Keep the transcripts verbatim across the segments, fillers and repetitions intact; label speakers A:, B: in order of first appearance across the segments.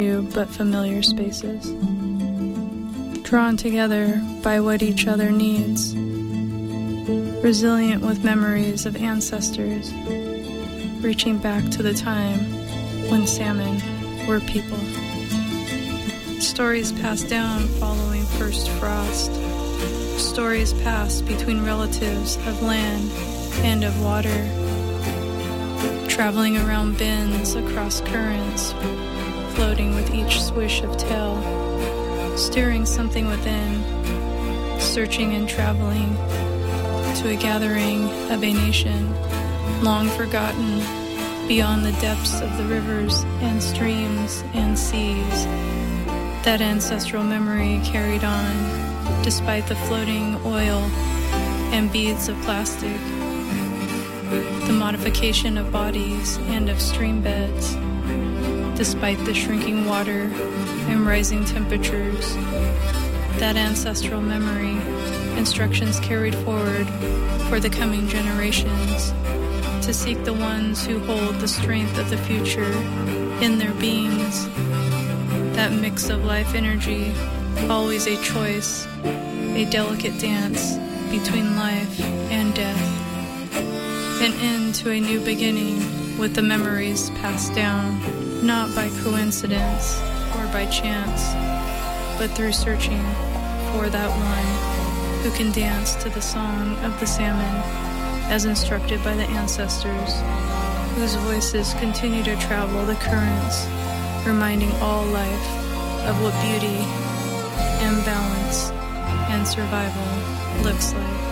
A: but familiar spaces, drawn together by what each other needs, resilient with memories of ancestors, reaching back to the time when salmon were people. Stories passed down following first frost, stories passed between relatives of land and of water, traveling around bends across currents, floating with each swish of tail, stirring something within, searching and traveling to a gathering of a nation long forgotten beyond the depths of the rivers and streams and seas. That ancestral memory carried on despite the floating oil and beads of plastic, the modification of bodies and of stream beds, despite the shrinking water and rising temperatures. That ancestral memory, instructions carried forward for the coming generations to seek the ones who hold the strength of the future in their beings. That mix of life energy, always a choice, a delicate dance between life and death. An end to a new beginning with the memories passed down, not by coincidence or by chance, but through searching for that one who can dance to the song of the salmon as instructed by the ancestors, whose voices continue to travel the currents, reminding all life of what beauty and balance and survival looks like.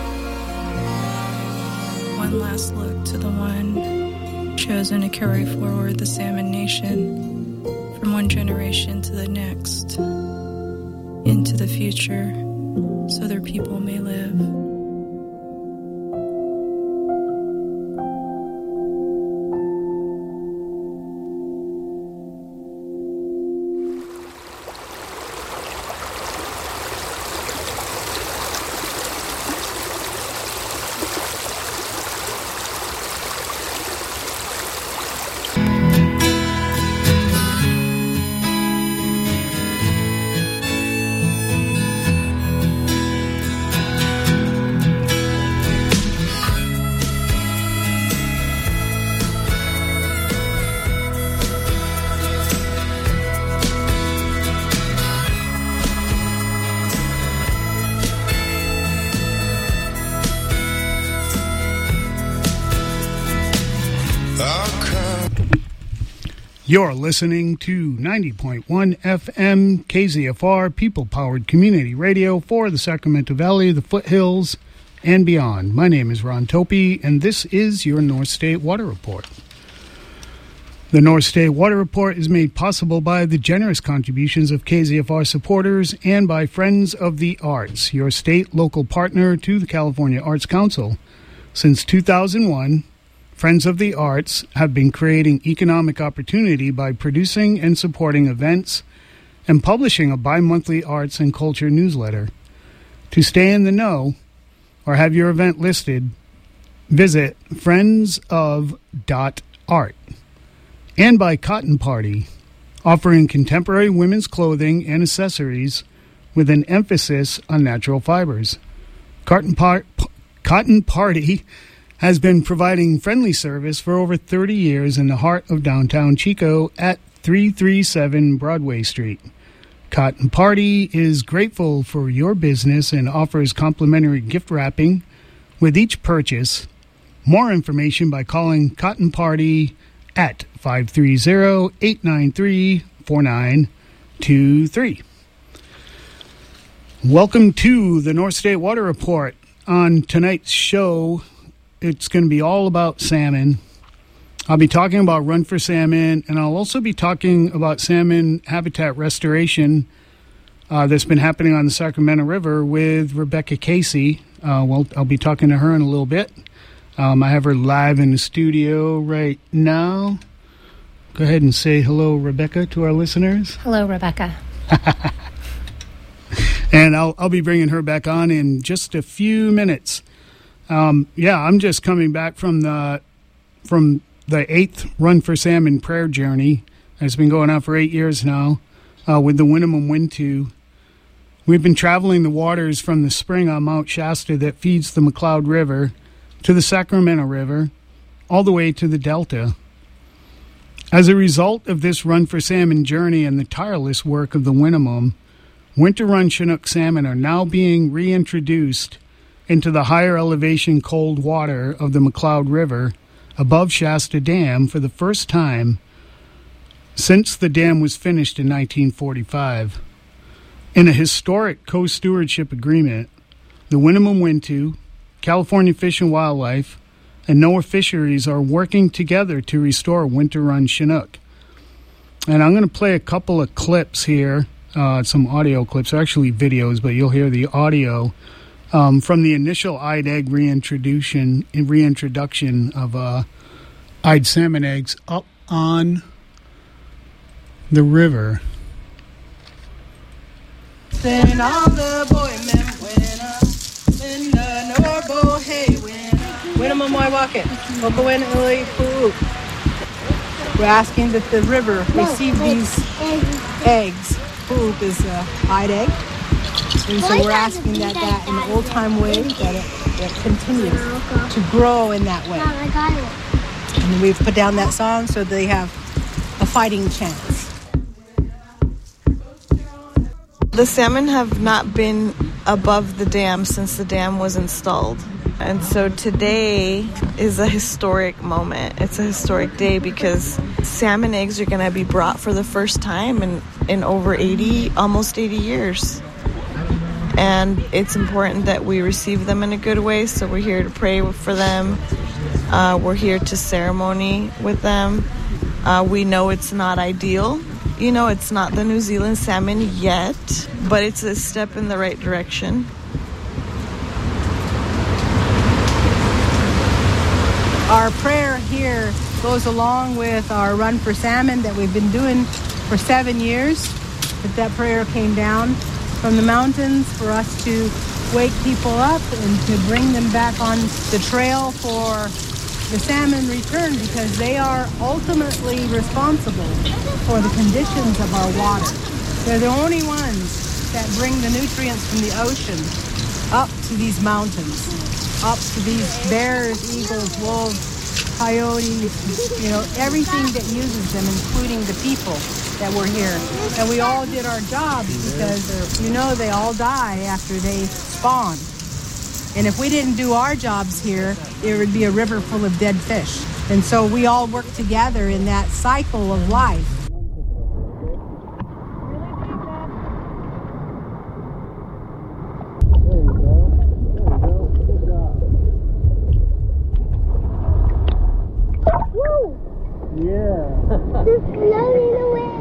A: One last look to the one chosen to carry forward the salmon nation from one generation to the next into the future so their people may live.
B: You're listening to ninety point one F M K Z F R, people-powered community radio for the Sacramento Valley, the foothills, and beyond. My name is Ron Topi, and this is your North State Water Report. The North State Water Report is made possible by the generous contributions of K Z F R supporters and by Friends of the Arts, your state local partner to the California Arts Council. Since two thousand one, Friends of the Arts have been creating economic opportunity by producing and supporting events and publishing a bi-monthly arts and culture newsletter. To stay in the know or have your event listed, visit friends of dot art. And by Cotton Party, offering contemporary women's clothing and accessories with an emphasis on natural fibers. Cotton, Par- Cotton Party has been providing friendly service for over thirty years in the heart of downtown Chico at three thirty-seven Broadway Street. Cotton Party is grateful for your business and offers complimentary gift wrapping with each purchase. More information by calling Cotton Party at five three zero, eight nine three, four nine two three. Welcome to the North State Water Report. On tonight's show, it's going to be all about salmon. I'll be talking about Run for Salmon, and I'll also be talking about salmon habitat restoration uh, that's been happening on the Sacramento River with Rebecca Casey. Uh, well, I'll be talking to her in a little bit. Um, I have her live in the studio right now. Go ahead and say hello, Rebecca, to our listeners.
C: Hello, Rebecca.
B: And I'll I'll be bringing her back on in just a few minutes. Um, yeah, I'm just coming back from the from the eighth Run for Salmon prayer journey. It's been going on for eight years now uh, with the Winnemem Wintu. We've been traveling the waters from the spring on Mount Shasta that feeds the McCloud River to the Sacramento River, all the way to the Delta. As a result of this Run for Salmon journey and the tireless work of the Winnemem, winter run Chinook salmon are now being reintroduced into the higher elevation cold water of the McCloud River above Shasta Dam for the first time since the dam was finished in nineteen forty-five. In a historic co-stewardship agreement, the Winnemem Wintu, California Fish and Wildlife, and NOAA Fisheries are working together to restore winter run Chinook. And I'm going to play a couple of clips here, uh, some audio clips, actually videos, but you'll hear the audio um, from the initial eyed egg reintroduction, reintroduction of uh, eyed salmon eggs up on the river.
C: Then all the boy men went up in the Norbo hay went When am I walking? We're asking that the river receive these eggs. Poop is a eyed egg. And so we're asking that that in an old-time way, that it, it continues to grow in that way. And we've put down that song so they have a fighting chance.
D: The salmon have not been above the dam since the dam was installed. And so today is a historic moment. It's a historic day because salmon eggs are going to be brought for the first time in, in over eighty, almost eighty years. And it's important that we receive them in a good way, so we're here to pray for them. Uh, we're here to ceremony with them. Uh, we know it's not ideal. You know, it's not the New Zealand salmon yet, but it's a step in the right direction.
C: Our prayer here goes along with our Run for Salmon that we've been doing for seven years. That that prayer came down from the mountains for us to wake people up and to bring them back on the trail for the salmon return, because they are ultimately responsible for the conditions of our water. They're the only ones that bring the nutrients from the ocean up to these mountains, up to these bears, eagles, wolves, coyotes, you know, everything that uses them, including the people that were here. And we all did our jobs because, you know, they all die after they spawn. And if we didn't do our jobs here, there would be a river full of dead fish. And so we all work together in that cycle of life.
E: Yeah. Just floating away.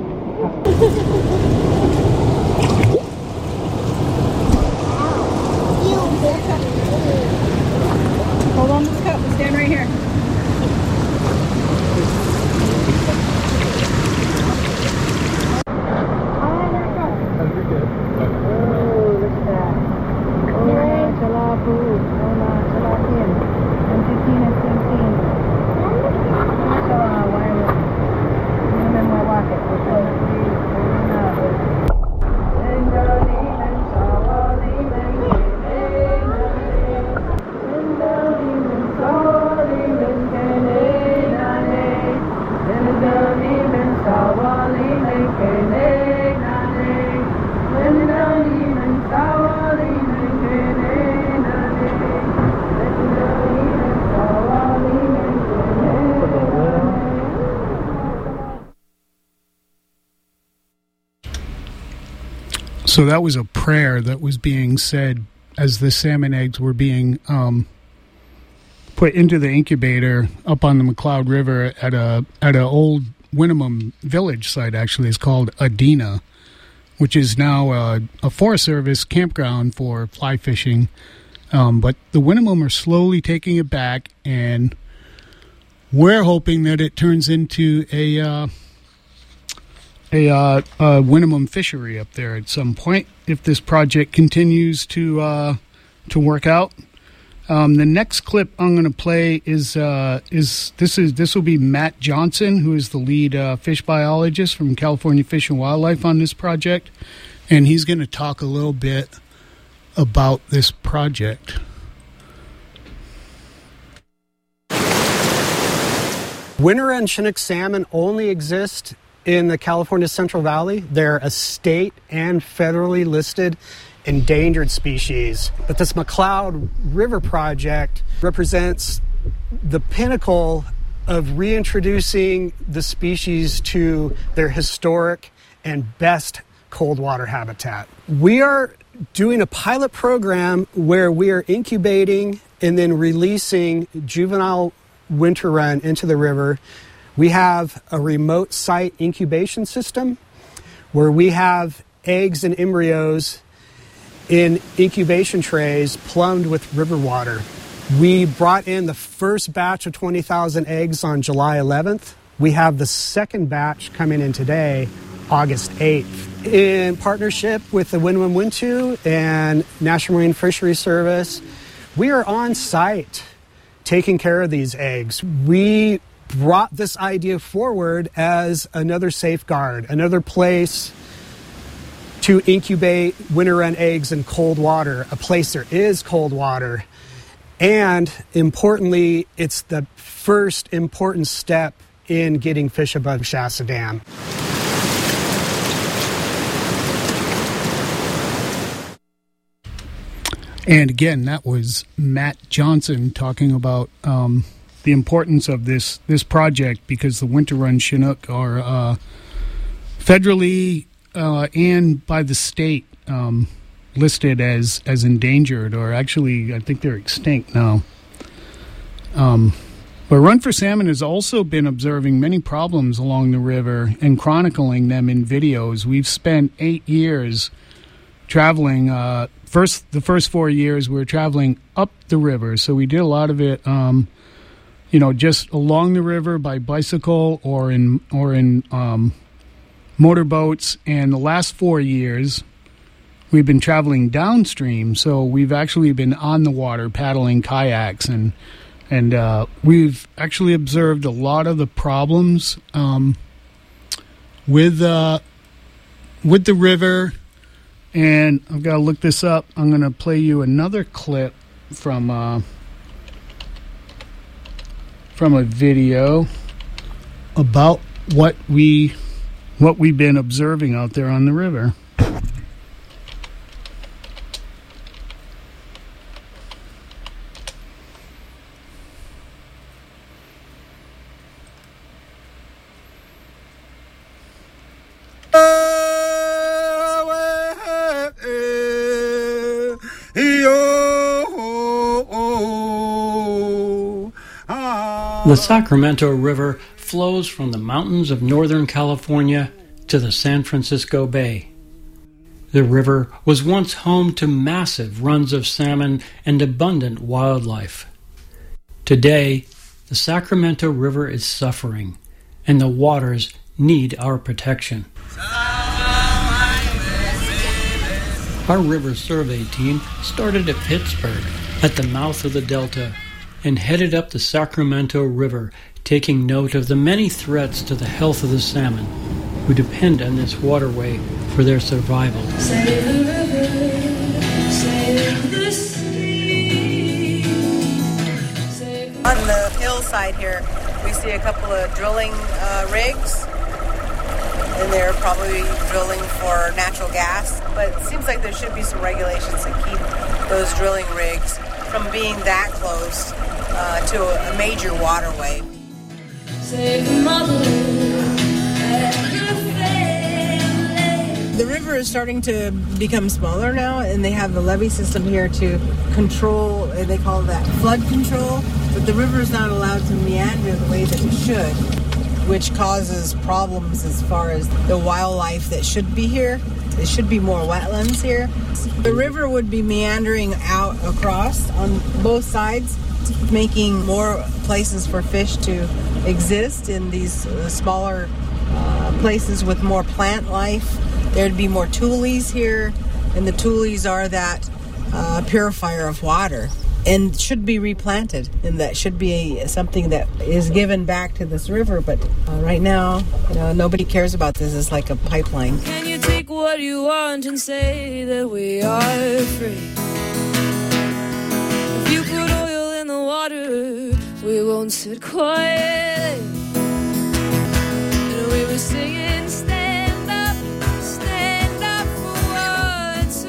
C: Hold on to this cup. We'll stand right here. Oh, look at that. Hola, chalapu. Hola, chalapin. Antitina, tintin. Chala, wireless. Human mawakit.
B: So that was a prayer that was being said as the salmon eggs were being um, put into the incubator up on the McCloud River at a at an old Winnemem village site. Actually, it's called Adena, which is now a, a Forest Service campground for fly fishing. Um, but the Winnemem are slowly taking it back, and we're hoping that it turns into a uh, a, uh, a Winnemem fishery up there at some point if this project continues to uh, to work out. Um, the next clip I'm going to play is uh, is this is this will be Matt Johnson, who is the lead uh, fish biologist from California Fish and Wildlife on this project, and he's going to talk a little bit about this project.
F: Winter end Chinook salmon only exist in the California Central Valley. They're a state and federally listed endangered species. But this McCloud River project represents the pinnacle of reintroducing the species to their historic and best cold water habitat. We are doing a pilot program where we are incubating and then releasing juvenile winter run into the river. We have a remote site incubation system where we have eggs and embryos in incubation trays plumbed with river water. We brought in the first batch of twenty thousand eggs on July eleventh. We have the second batch coming in today, August eighth. In partnership with the Win-Win-Win-Two and National Marine Fisheries Service, we are on site taking care of these eggs. We brought this idea forward as another safeguard, another place to incubate winter run eggs in cold water, a place there is cold water. And importantly, it's the first important step in getting fish above Shasta Dam.
B: And again, that was Matt Johnson talking about um, the importance of this this project, because the winter run Chinook are uh, federally uh, and by the state um, listed as, as endangered, or actually I think they're extinct now. Um, but Run for Salmon has also been observing many problems along the river and chronicling them in videos. We've spent eight years traveling. Uh, first, the first four years we were traveling up the river, so we did a lot of it, um, you know, just along the river by bicycle or in or in um, motorboats. And the last four years, we've been traveling downstream, so we've actually been on the water paddling kayaks, and and uh, we've actually observed a lot of the problems um, with uh, with the river. And I've got to look this up. I'm going to play you another clip from uh, from a video about what we what we've been observing out there on the river.
G: The Sacramento River flows from the mountains of Northern California to the San Francisco Bay. The river was once home to massive runs of salmon and abundant wildlife. Today, the Sacramento River is suffering, and the waters need our protection. Our river survey team started at Pittsburgh, at the mouth of the Delta, and headed up the Sacramento River, taking note of the many threats to the health of the salmon, who depend on this waterway for their survival.
H: Save the river, save the sea, save the... On the hillside here, we see a couple of drilling uh, rigs, and they're probably drilling for natural gas, but it seems like there should be some regulations that keep those drilling rigs from being that close uh, to a, a major waterway. The river is starting to become smaller now, and they have the levee system here to control, they call that flood control, but the river is not allowed to meander the way that it should, which causes problems as far as the wildlife that should be here. There should be more wetlands here. The river would be meandering out across on both sides, making more places for fish to exist in these uh, smaller uh, places with more plant life. There'd be more tules here, and the tules are that uh, purifier of water. and should be replanted, and that should be something that is given back to this river. But uh, right now, you know, nobody cares about this. It's like a pipeline.
I: Can you take what you want and say that we are free? If you put oil in the water, we won't sit quiet. And we were singing, stand up, stand up for what's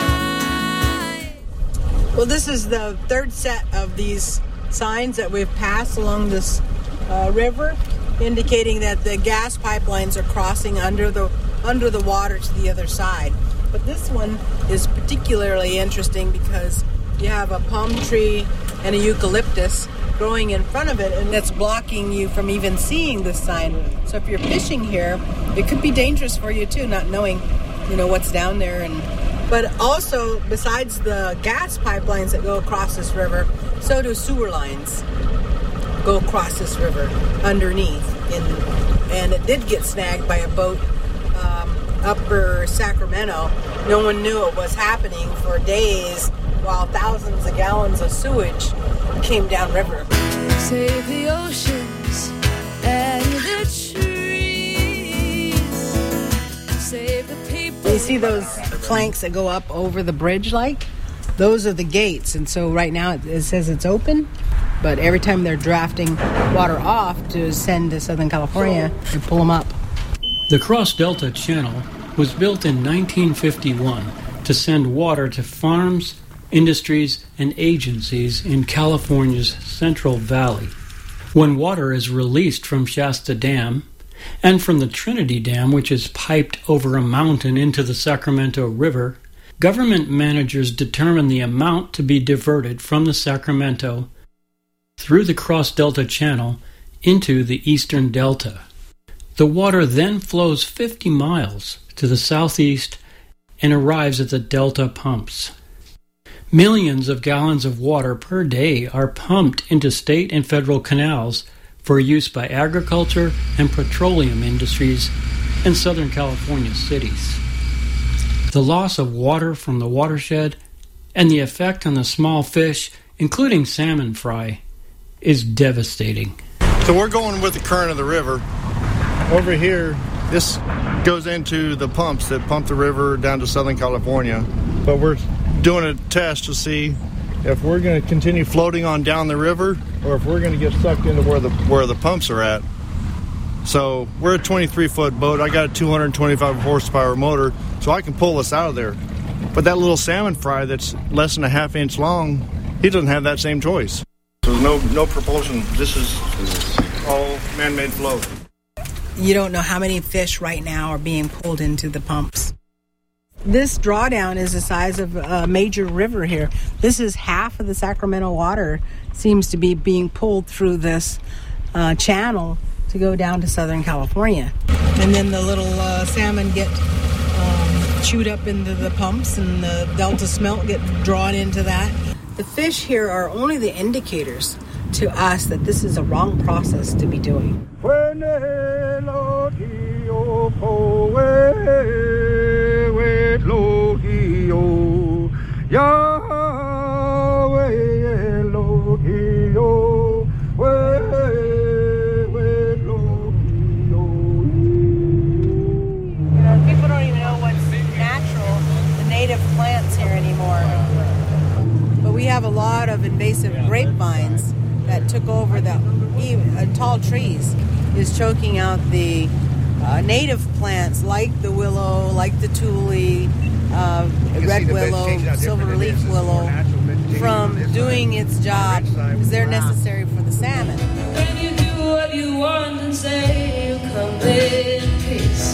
I: right.
H: Well, this is the third set of these signs that we've passed along this uh, river, indicating that the gas pipelines are crossing under the under the water to the other side. But this one is particularly interesting because you have a palm tree and a eucalyptus growing in front of it, and that's blocking you from even seeing this sign. So if you're fishing here, it could be dangerous for you too, not knowing, you know, what's down there. And but also, besides the gas pipelines that go across this river, so do sewer lines go across this river underneath. And, and it did get snagged by a boat um, upper Sacramento. No one knew it was happening for days while thousands of gallons of sewage came downriver.
I: Save the oceans and the trees. Save the people.
H: You see those planks that go up over the bridge like? Those are the gates. And so right now it, it says it's open, but every time they're drafting water off to send to Southern California, they pull them up.
G: The Cross Delta Channel was built in nineteen fifty-one to send water to farms, industries, and agencies in California's Central Valley. When water is released from Shasta Dam and from the Trinity Dam, which is piped over a mountain into the Sacramento River, government managers determine the amount to be diverted from the Sacramento through the Cross Delta Channel into the Eastern Delta. The water then flows fifty miles to the southeast and arrives at the Delta pumps. Millions of gallons of water per day are pumped into state and federal canals for use by agriculture and petroleum industries in Southern California cities. The loss of water from the watershed and the effect on the small fish, including salmon fry, is devastating.
J: So we're going with the current of the river. Over here, this goes into the pumps that pump the river down to Southern California. But we're doing a test to see if we're going to continue floating on down the river or if we're going to get sucked into where the where the pumps are at. So we're a twenty-three foot boat. I got a two hundred twenty-five horsepower motor, so I can pull us out of there. But that little salmon fry that's less than a half inch long, he doesn't have that same choice. So no no propulsion. This is all man-made flow.
H: You don't know how many fish right now are being pulled into the pumps. This drawdown is the size of a major river here. This is half of the Sacramento water seems to be being pulled through this uh, channel to go down to Southern California. And then the little uh, salmon get um, chewed up into the pumps, and the Delta smelt get drawn into that. The fish here are only the indicators to us that this is a wrong process to be doing. Plants here anymore, but we have a lot of invasive grapevines that took over the uh, tall trees, is choking out the uh, native plants like the willow, like the tule, uh, red willow, silver leaf willow, from doing its job because they're necessary for the salmon.
I: When you do what you want and say you come in peace.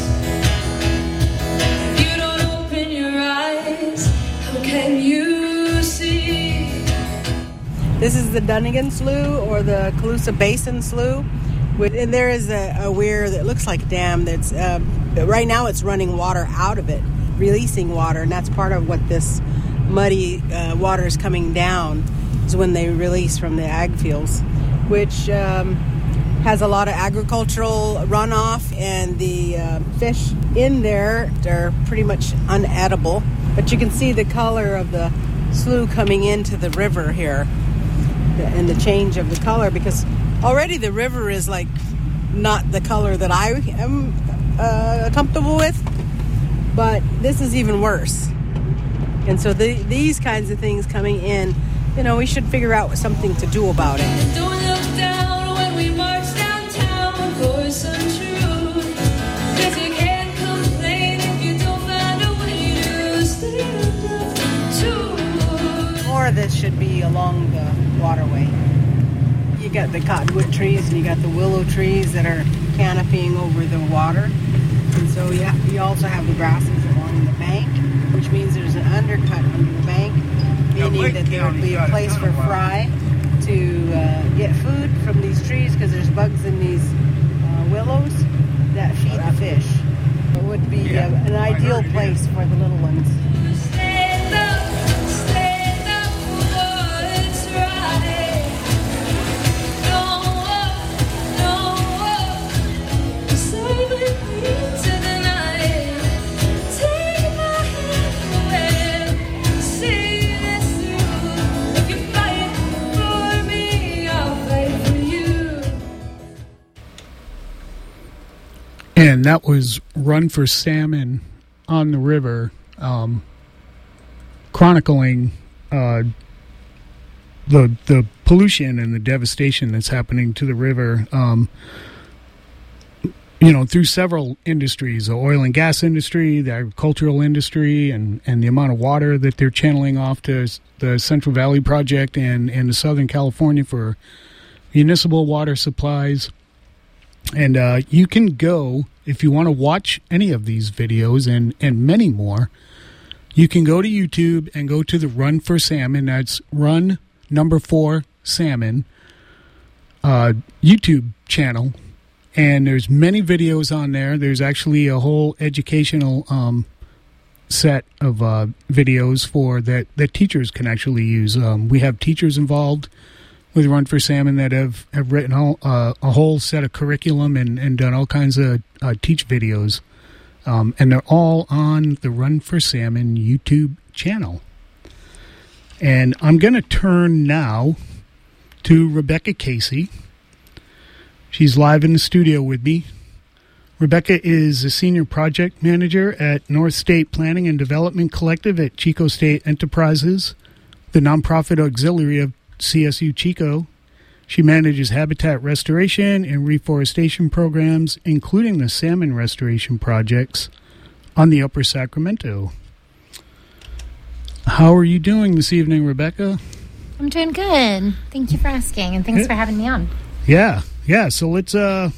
I: Can you see?
H: This is the Dunnigan Slough or the Colusa Basin Slough. And there is a, a weir that looks like a dam that's, uh, right now it's running water out of it, releasing water, and that's part of what this muddy uh, water is coming down, is when they release from the ag fields, which um, has a lot of agricultural runoff, and the uh, fish in there are pretty much unedible. But you can see the color of the slough coming into the river here, and the change of the color, because already the river is like not the color that I am uh, comfortable with, but this is even worse. And so the, these kinds of things coming in, you know, we should figure out something to do about it.
I: Don't look down when we march downtown for some truth, 'cause you can't complain if you don't find a way to stand up to.
H: More of this should be along the waterway. You got the cottonwood trees and you got the willow trees that are canopying over the water. And so yeah, you also have the grasses along the bank, which means there's an undercut under the bank, meaning that there will be a place for fry to uh, get food from these trees, because there's bugs in these uh, willows that feed the fish. It would be uh, an ideal place for the little ones.
I: Stand up, stand up for what's right. Don't walk, don't walk, stay with me to the night. Take my hand away, see this through. If you fight for me, I'll fight for you.
B: And that was Run for Salmon on the River, um, chronicling uh, the the pollution and the devastation that's happening to the river. Um, you know, through several industries, the oil and gas industry, the agricultural industry, and, and the amount of water that they're channeling off to the Central Valley Project and, and to Southern California for municipal water supplies. And uh, you can go, if you want to watch any of these videos and, and many more, you can go to YouTube and go to the Run for Salmon. That's Run number four Salmon uh, YouTube channel. And there's many videos on there. There's actually a whole educational um, set of uh, videos for that, that teachers can actually use. Um, we have teachers involved with Run for Salmon that have, have written all, uh, a whole set of curriculum and, and done all kinds of uh, teach videos. Um, and they're all on the Run for Salmon YouTube channel. And I'm going to turn now to Rebecca Casey. She's live in the studio with me. Rebecca is a senior project manager at North State Planning and Development Collective at Chico State Enterprises, the nonprofit auxiliary of C S U Chico. She manages habitat restoration and reforestation programs, including the salmon restoration projects on the Upper Sacramento. How are you doing this evening, Rebecca?
K: I'm doing good. Thank you for asking, and thanks
B: yeah.
K: for having me on.
B: Yeah, yeah. So let's uh,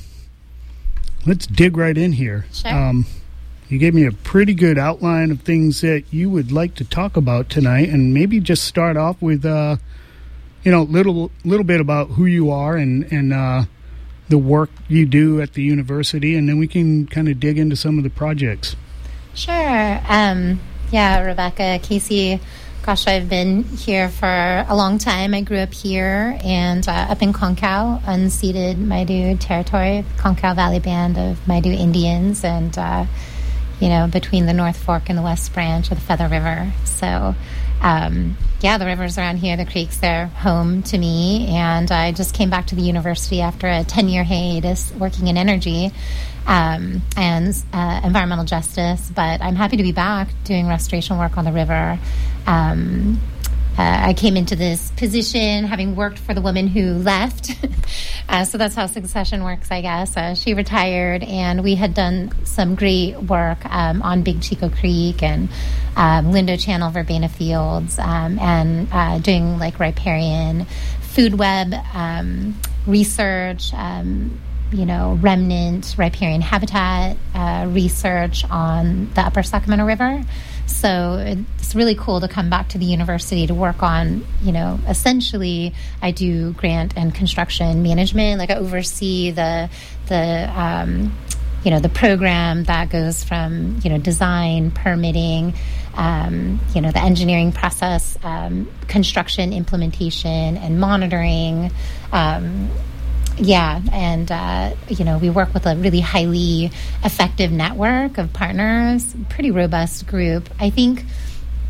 B: let's dig right in here.
K: Sure.
B: Um, you gave me a pretty good outline of things that you would like to talk about tonight, and maybe just start off with uh, you know, little little bit about who you are and and uh, the work you do at the university, and then we can kind of dig into some of the projects.
K: Sure. Um, yeah, Rebecca Casey. Gosh, I've been here for a long time. I grew up here and uh, up in Concow, unceded Maidu territory, Concow Valley Band of Maidu Indians, and uh, you know, between the North Fork and the West Branch of the Feather River. So, um, yeah, the rivers around here, the creeks, they're home to me. And I just came back to the university after a ten-year hiatus working in energy um, and uh, environmental justice. But I'm happy to be back doing restoration work on the river. Um, uh, I came into this position having worked for the woman who left. uh, so that's how succession works, I guess. Uh, she retired, and we had done some great work um, on Big Chico Creek and um, Lindo Channel, Verbena Fields, um, and uh, doing like riparian food web um, research, um, you know, remnant riparian habitat uh, research on the Upper Sacramento River. So it's really cool to come back to the university to work on, you know, essentially I do grant and construction management. Like I oversee the, the um, you know, the program that goes from, you know, design, permitting, um, you know, the engineering process, um, construction, implementation, and monitoring. Um, Yeah, and, uh, you know, we work with a really highly effective network of partners, pretty robust group. I think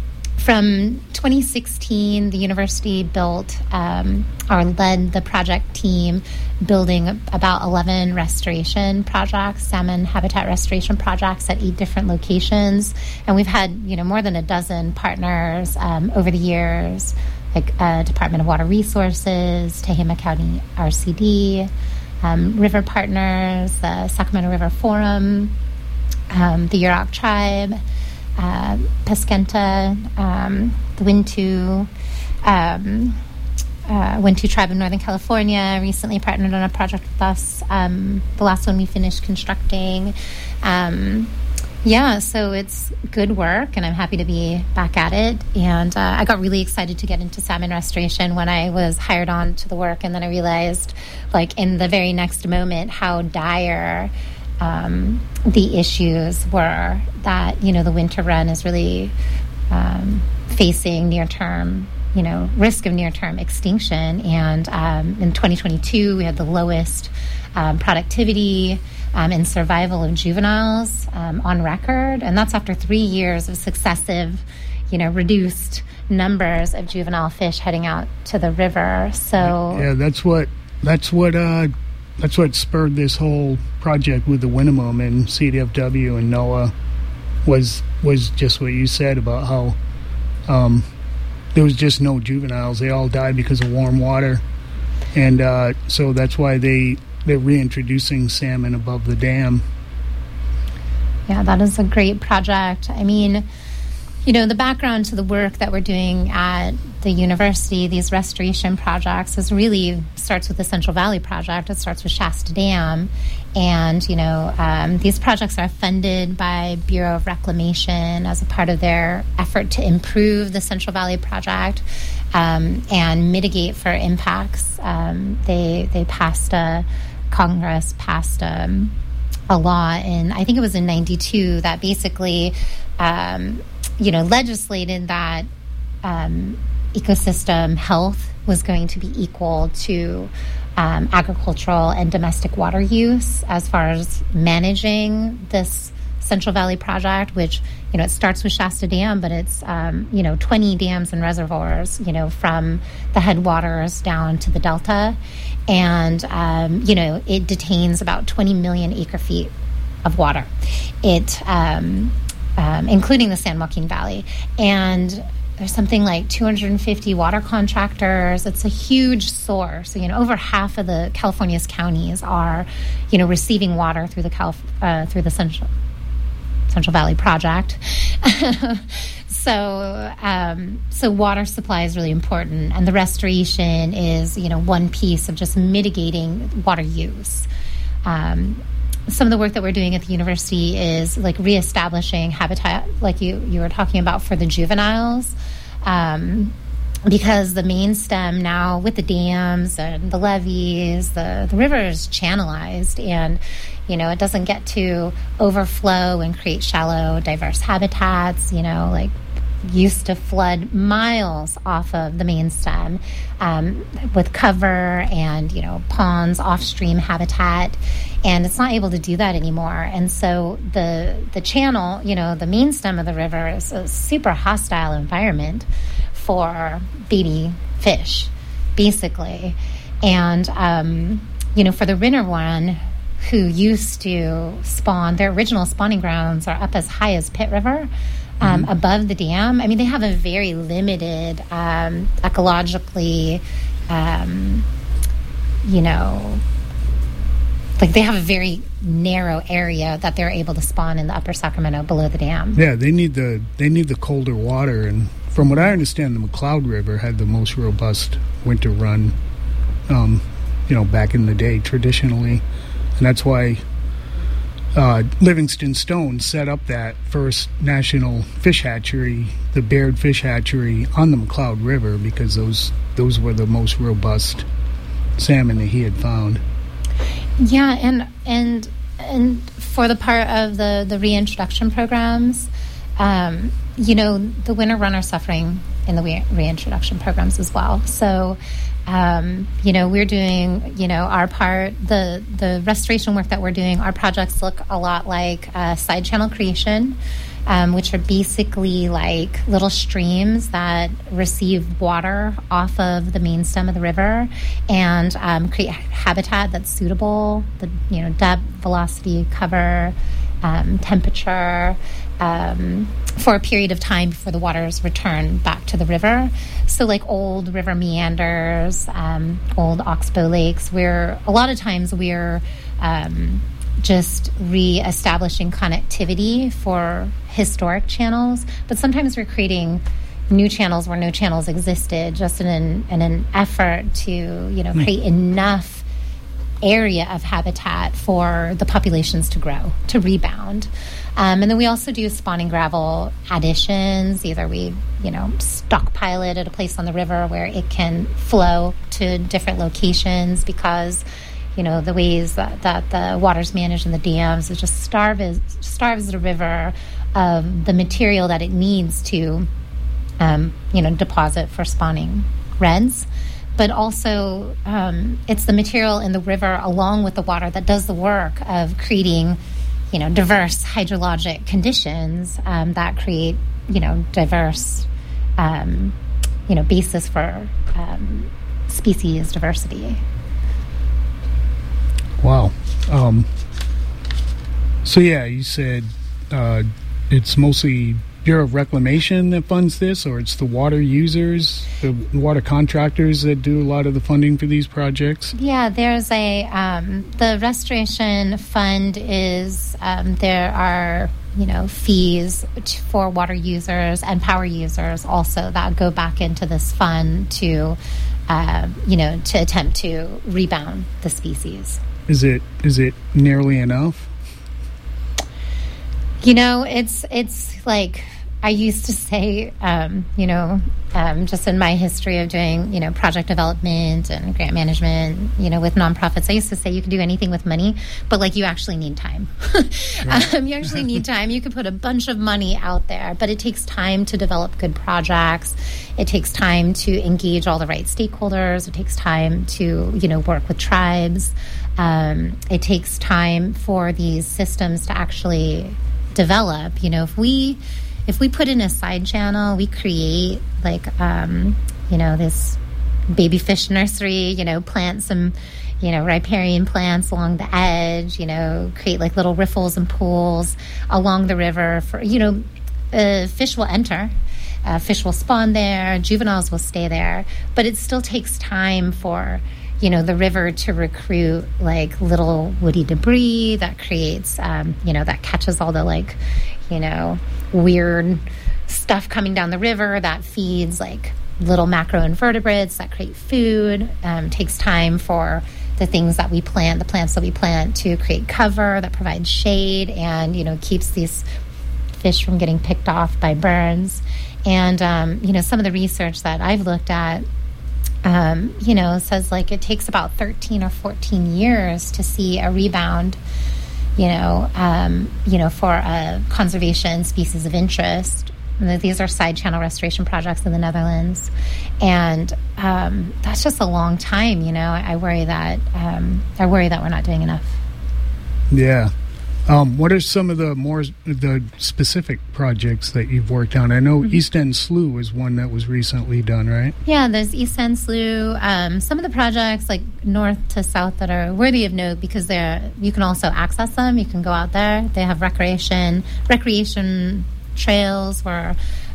K: from twenty sixteen, the university built um, or led the project team building about eleven restoration projects, salmon habitat restoration projects at eight different locations. And we've had, you know, more than a dozen partners um, over the years, like uh, Department of Water Resources, Tehama County R C D, um, River Partners, the Sacramento River Forum, um, the Yurok Tribe, uh, Pesquenta, um, the Wintu, um, uh, Wintu Tribe of Northern California recently partnered on a project with us. Um, the last one we finished constructing. Um, Yeah, so it's good work, and I'm happy to be back at it. And uh, I got really excited to get into salmon restoration when I was hired on to the work, and then I realized, like, in the very next moment, how dire um, the issues were. That, you know, the winter run is really um, facing near-term, you know, risk of near-term extinction. And um, in twenty twenty-two, we had the lowest um, productivity Um, and survival of juveniles um, on record, and that's after three years of successive, you know, reduced numbers of juvenile fish heading out to the river. So
B: yeah, that's what that's what uh, that's what spurred this whole project with the Winnemem and C D F W and NOAA was was just what you said about how um, there was just no juveniles. They all died because of warm water, and uh, so that's why they. They're reintroducing salmon above the dam.
K: Yeah, that is a great project. I mean, you know, the background to the work that we're doing at the university, these restoration projects, is really starts with the Central Valley Project. It starts with Shasta Dam. And, you know, um, these projects are funded by Bureau of Reclamation as a part of their effort to improve the Central Valley Project um, and mitigate for impacts. Um, they, they passed a... Congress passed um, a law in, I think it was in ninety-two, that basically, um, you know, legislated that um, ecosystem health was going to be equal to um, agricultural and domestic water use as far as managing this Central Valley Project, which, you know, it starts with Shasta Dam, but it's, um, you know, twenty dams and reservoirs, you know, from the headwaters down to the delta. And, um, you know, it detains about twenty million acre feet of water, it, um, um, including the San Joaquin Valley. And there's something like two hundred fifty water contractors. It's a huge source. So, you know, over half of the California's counties are, you know, receiving water through the Calif- uh, through the Central Central Valley Project. so, um, so water supply is really important, and the restoration is, you know, one piece of just mitigating water use. Um, some of the work that we're doing at the university is like reestablishing habitat, like you you were talking about, for the juveniles. Um, because the main stem now, with the dams and the levees, the, the river is channelized, and, you know, it doesn't get to overflow and create shallow, diverse habitats, you know, like used to flood miles off of the main stem um, with cover and, you know, ponds, off-stream habitat, and it's not able to do that anymore. And so the the channel, you know, the main stem of the river is a super hostile environment for baby fish, basically. And, um, you know, for the winter one, who used to spawn, their original spawning grounds are up as high as Pitt River, um, mm-hmm. above the dam. I mean, they have a very limited, um, ecologically, um, you know, like they have a very narrow area that they're able to spawn in the upper Sacramento below the dam.
B: Yeah, they need the they need the colder water, and from what I understand, the McCloud River had the most robust winter run, um, you know, back in the day traditionally, and that's why uh, Livingston Stone set up that first national fish hatchery, the Baird Fish Hatchery, on the McCloud River, because those those were the most robust salmon that he had found.
K: Yeah, and and and for the part of the, the reintroduction programs, um, you know, the winter run are suffering in the re- reintroduction programs as well. So, um, you know, we're doing, you know, our part, the, the restoration work that we're doing, our projects look a lot like uh, side channel creation. um, which are basically like little streams that receive water off of the main stem of the river and um, create habitat that's suitable, the you know depth, velocity, cover, um, temperature, um, for a period of time before the waters return back to the river. So like old river meanders, um, old oxbow lakes, where a lot of times we're um, just re-establishing connectivity for historic channels, but sometimes we're creating new channels where no channels existed, just in an, in an effort to, you know, create enough area of habitat for the populations to grow, to rebound. Um, and then we also do spawning gravel additions. Either we, you know, stockpile it at a place on the river where it can flow to different locations because, you know, the ways that, that the water's managed in the dams, it just starves, starves the river of the material that it needs to, um, you know, deposit for spawning reds. But also um, it's the material in the river along with the water that does the work of creating, you know, diverse hydrologic conditions um, that create, you know, diverse, um, you know, basis for um, species diversity.
B: Wow. Um, so, yeah, you said uh, it's mostly Bureau of Reclamation that funds this, or it's the water users, the water contractors that do a lot of the funding for these projects?
K: Yeah, there's a, um, the restoration fund is, um, there are, you know, fees t- for water users and power users also that go back into this fund to, uh, you know, to attempt to rebound the species.
B: Is it is it nearly enough?
K: You know, it's it's like I used to say, um, you know, um, just in my history of doing, you know, project development and grant management, you know, with nonprofits, I used to say you can do anything with money, but like you actually need time. um, you actually need time. You can put a bunch of money out there, but it takes time to develop good projects. It takes time to engage all the right stakeholders. It takes time to, you know, work with tribes. Um, it takes time for these systems to actually develop. You know, if we if we put in a side channel, we create like um, you know, this baby fish nursery. You know, plant some, you know, riparian plants along the edge. You know, create like little riffles and pools along the river. For you know, uh, fish will enter. Uh, fish will spawn there. Juveniles will stay there. But it still takes time for, you know, the river to recruit like little woody debris that creates, um, you know, that catches all the like, you know, weird stuff coming down the river that feeds like little macroinvertebrates that create food. Um, takes time for the things that we plant, the plants that we plant to create cover that provides shade and, you know, keeps these fish from getting picked off by birds. And, um, you know, some of the research that I've looked at, Um, you know, says like it takes about thirteen or fourteen years to see a rebound, you know, um, you know, for a conservation species of interest. And these are side channel restoration projects in the Netherlands. And um, that's just a long time, you know. I worry that um, I worry that we're not doing enough.
B: Yeah. Um, what are some of the more the specific projects that you've worked on? I know mm-hmm. East End Slough is one that was recently done, right?
K: Yeah, there's East End Slough. Um, some of the projects, like north to south, that are worthy of note because they're you can also access them. You can go out there. They have recreation recreation trails were,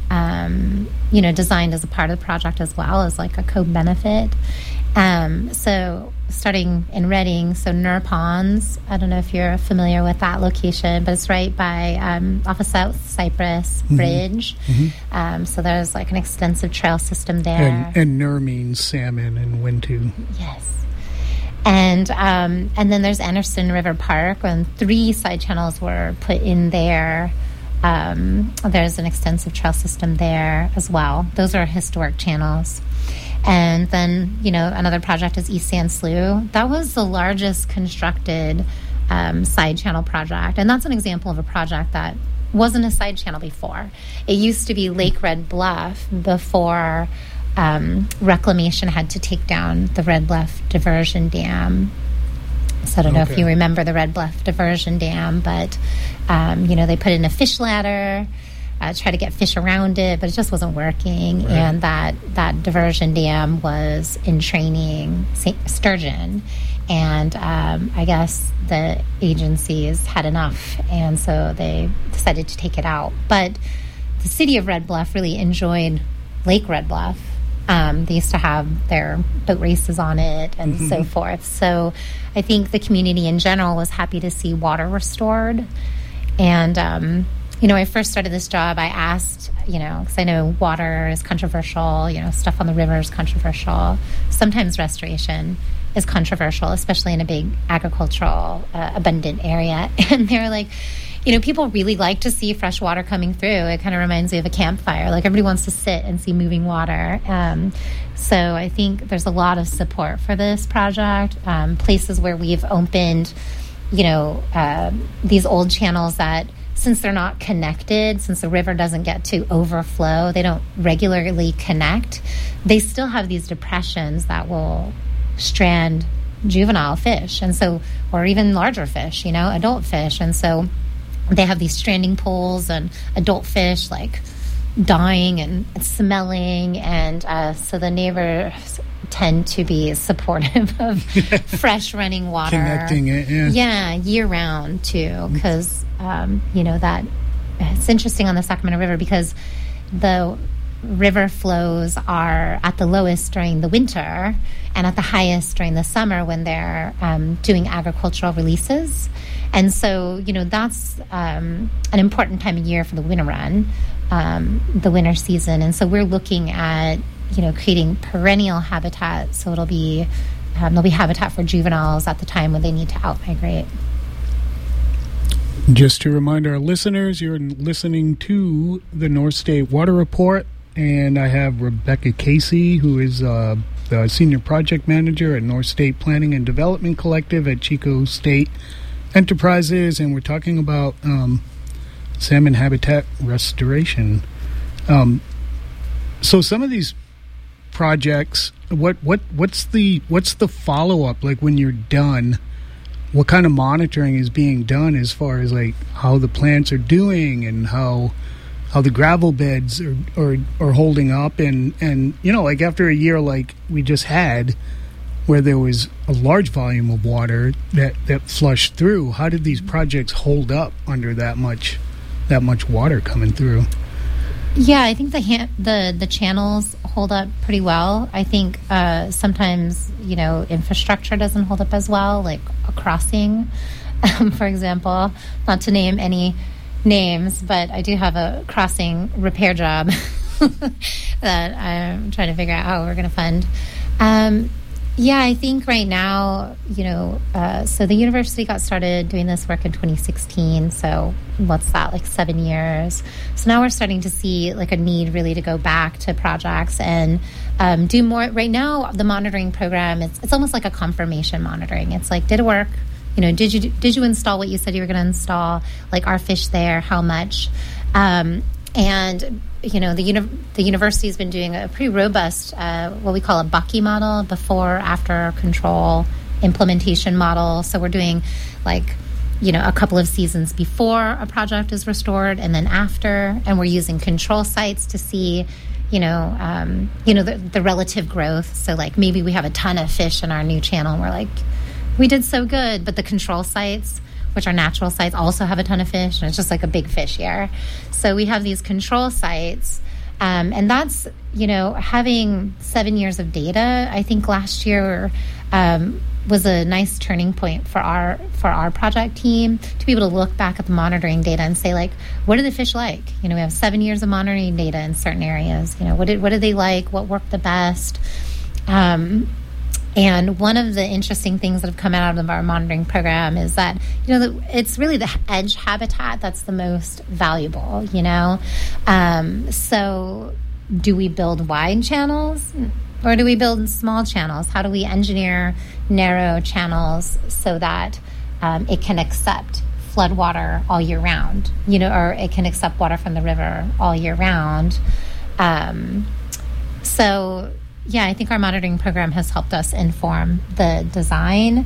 K: um, you know, designed as a part of the project as well as like a co-benefit. Um, so starting in Reading, so Nur Ponds, I don't know if you're familiar with that location, but it's right by, um, off of South Cypress Bridge.
B: Mm-hmm.
K: Um, so there's like an extensive trail system there.
B: And, and Nur means salmon and Wintu.
K: Yes. And, um, and then there's Anderson River Park, and three side channels were put in there. Um, there's an extensive trail system there as well. Those are historic channels. And then, you know, another project is East Sand Slough. That was the largest constructed um, side channel project. And that's an example of a project that wasn't a side channel before. It used to be Lake Red Bluff before um, Reclamation had to take down the Red Bluff Diversion Dam. So I don't know
B: Okay.
K: if you remember the Red Bluff Diversion Dam, but, um, you know, they put in a fish ladder, uh, try to get fish around it, but it just wasn't working.
B: Right.
K: And that, that diversion dam was in training sa- sturgeon. And um, I guess the agencies had enough, and so they decided to take it out. But the city of Red Bluff really enjoyed Lake Red Bluff. Um, they used to have their boat races on it and
B: Mm-hmm.
K: so forth. So I think the community in general was happy to see water restored. And, um, you know, when I first started this job, I asked, you know, because I know water is controversial, you know, stuff on the river is controversial. Sometimes restoration is controversial, especially in a big agricultural, uh, abundant area. And they're like, you know, people really like to see fresh water coming through. It kind of reminds me of a campfire. Like, everybody wants to sit and see moving water. Um, so I think there's a lot of support for this project. Um, places where we've opened, you know, uh, these old channels that, since they're not connected, since the river doesn't get to overflow, they don't regularly connect, they still have these depressions that will strand juvenile fish, and so, or even larger fish, you know, adult fish. And so they have these stranding poles and adult fish like dying and smelling, and uh, so the neighbors tend to be supportive of fresh running water,
B: Connecting it, yeah.
K: yeah, year round too, because um, you know, that it's interesting on the Sacramento River because the river flows are at the lowest during the winter and at the highest during the summer when they're um, doing agricultural releases. And so, you know, that's um, an important time of year for the winter run, um, the winter season. And so we're looking at, you know, creating perennial habitat. So it'll be, um, there'll be habitat for juveniles at the time when they need to out-migrate.
B: Just to remind our listeners, you're listening to the North State Water Report, and I have Rebecca Casey, who is uh, the Senior Project Manager at North State Planning and Development Collective at Chico State Enterprises, and we're talking about um, salmon habitat restoration. Um, so some of these projects, what what what's the what's the follow up like when you're done? What kind of monitoring is being done as far as like how the plants are doing and how how the gravel beds are are, are holding up, and and you know, like after a year like we just had, where there was a large volume of water that, that flushed through, how did these projects hold up under that much that much water coming through?
K: Yeah, I think the ha- the the channels hold up pretty well. I think uh, sometimes, you know, infrastructure doesn't hold up as well, like a crossing, um, for example. Not to name any names, but I do have a crossing repair job that I'm trying to figure out how we're going to fund. Um, yeah, I think right now, you know, uh, so the university got started doing this work in twenty sixteen. So what's that, like seven years? So now we're starting to see like a need really to go back to projects and um, do more. Right now, the monitoring program, it's, it's almost like a confirmation monitoring. It's like, did it work? You know, did you did you install what you said you were going to install? Like, are fish there? How much? Um, and you know, the uni- the university has been doing a pretty robust, uh, what we call a Bucky model, before after control implementation model. So we're doing like, you know, a couple of seasons before a project is restored and then after, and we're using control sites to see, you know, um, you know, the, the relative growth. So like maybe we have a ton of fish in our new channel and we're like, we did so good, but the control sites, which are natural sites, also have a ton of fish, and it's just like a big fish year. So we have these control sites, um, and that's, you know, having seven years of data. I think last year um, was a nice turning point for our for our project team to be able to look back at the monitoring data and say, like, what do the fish like? You know, we have seven years of monitoring data in certain areas. You know, what did what did they like? What worked the best? Um, And one of the interesting things that have come out of our monitoring program is that, you know, it's really the edge habitat that's the most valuable, you know. Um, so do we build wide channels or do we build small channels? How do we engineer narrow channels so that um, it can accept floodwater all year round, you know, or it can accept water from the river all year round? Um, so... Yeah, I think our monitoring program has helped us inform the design.